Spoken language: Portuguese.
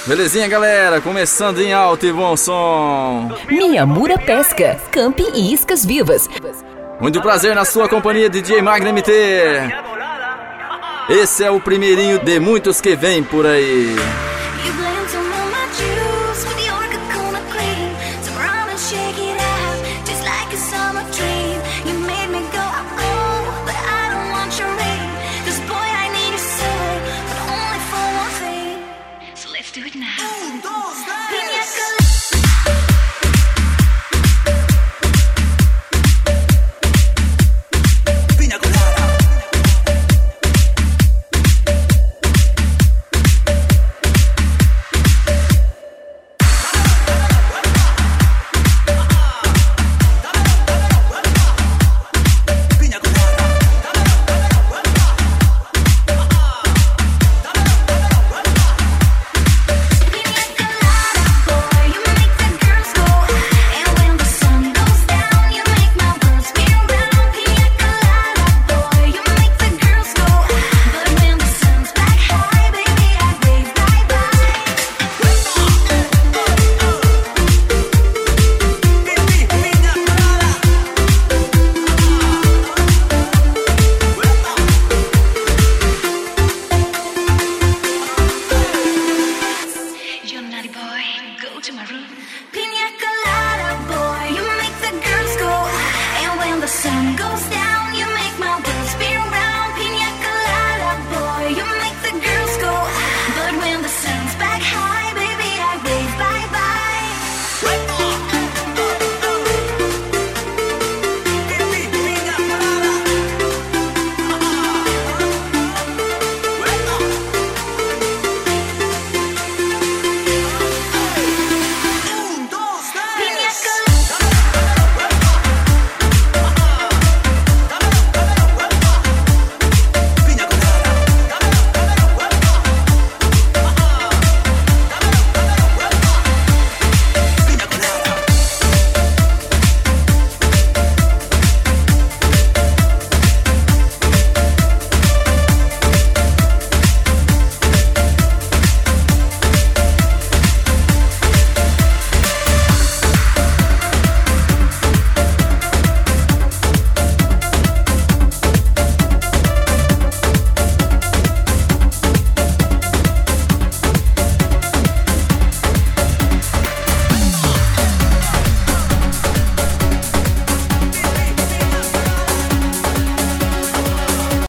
Belezinha, galera? Começando em alto e bom som. Miyamura Pesca, Camping e Iscas Vivas. Muito prazer na sua companhia, DJ Magno MT. Esse é o primeirinho de muitos que vem por aí. Pina colada, boy, you make the girls go. And when the sun goes down,